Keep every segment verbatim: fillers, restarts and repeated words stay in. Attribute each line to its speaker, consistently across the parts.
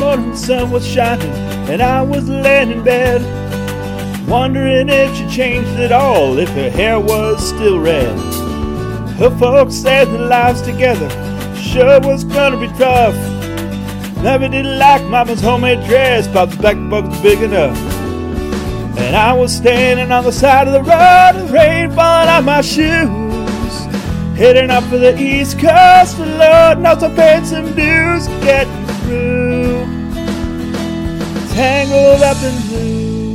Speaker 1: morning, the sun was shining, and I was laying in bed, wondering if she changed at all, if her hair was still red. Her folks said that lives together sure was gonna be tough. Never did like Mama's homemade dress, Pop's back was big enough. And I was standing on the side of the road, the rain falling on my shoes, heading up for the East Coast, the Lord knows I paid some dues getting through, tangled up in blue.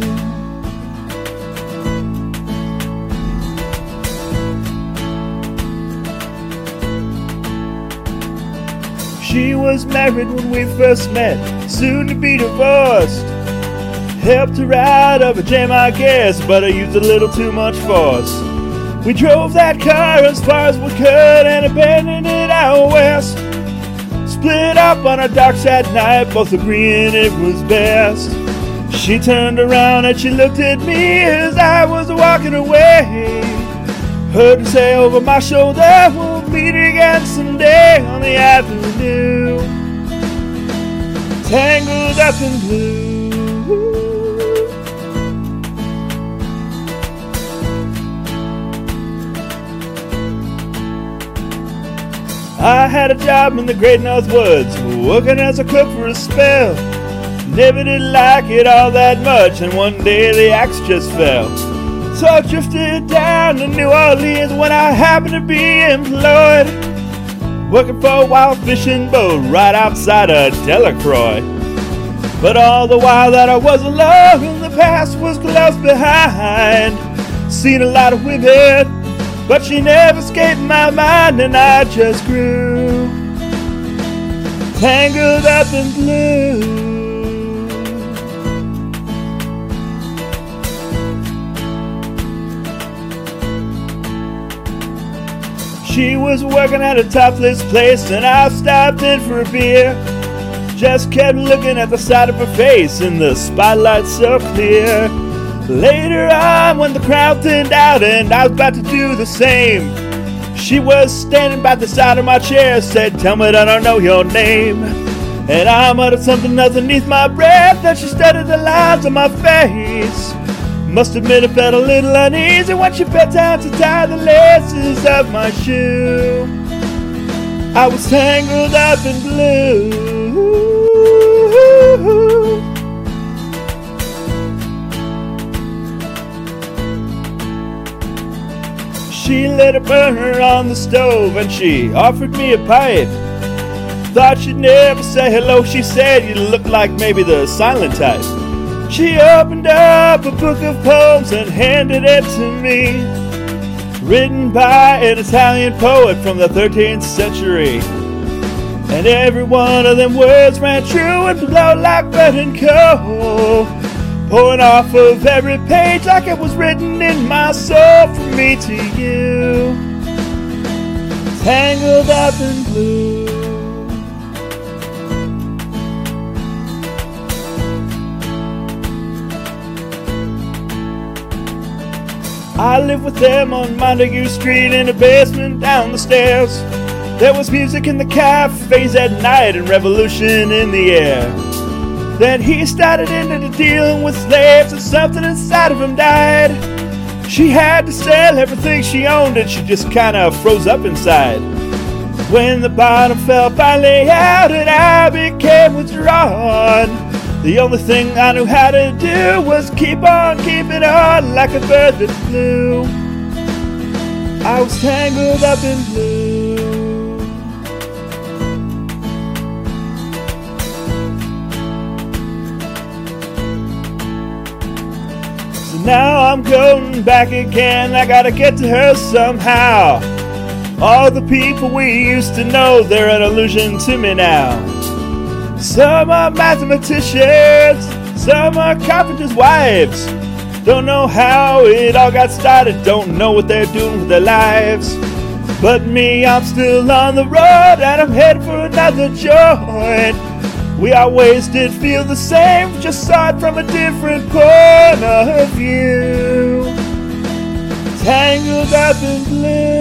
Speaker 1: She was married when we first met, soon to be divorced. Helped her out of a jam, I guess, but I used a little too much force. We drove that car as far as we could and abandoned it out west. Split up on a dark sad night, both agreeing it was best. She turned around and she looked at me as I was walking away. Heard her say over my shoulder, we'll meet again someday on the avenue, tangled up in blue. I had a job in the Great North Woods, working as a cook for a spell. Never did like it all that much, and one day the axe just fell. So I drifted down to New Orleans when I happened to be employed, working for a wild fishing boat right outside of Delacroix. But all the while that I was alone, the past was close behind. Seen a lot of women, but she never escaped my mind, and I just grew tangled up in blue. She was working at a topless place, and I stopped in for a beer. Just kept looking at the side of her face in the spotlight so clear. Later on, when the crowd thinned out and I was about to do the same, she was standing by the side of my chair, said, "Tell me that I don't know your name." And I muttered something underneath my breath as she studied the lines on my face. Must admit I felt a little uneasy when she bent down to tie the laces of my shoe. I was tangled up in blue. She lit a burner on the stove and she offered me a pipe. Thought she'd never say hello, she said, "You look like maybe the silent type." She opened up a book of poems and handed it to me, written by an Italian poet from the thirteenth century. And every one of them words ran true and flowed like burning coal, pouring off of every page like it was written in my soul from me to you, tangled up in blue. I lived with them on Montague Street in a basement down the stairs. There was music in the cafes at night and revolution in the air. Then he started into dealing with slaves and something inside of him died. She had to sell everything she owned and she just kind of froze up inside. When the bottom fell finally out and I became withdrawn, the only thing I knew how to do was keep on keeping on like a bird that flew. I was tangled up in blue. So now I'm going back again, I gotta get to her somehow. All the people we used to know, they're an illusion to me now. Some are mathematicians, some are carpenters' wives. Don't know how it all got started, don't know what they're doing with their lives. But me, I'm still on the road and I'm headed for another joint. We always did feel the same, just saw it from a different point of view. Tangled up in blue.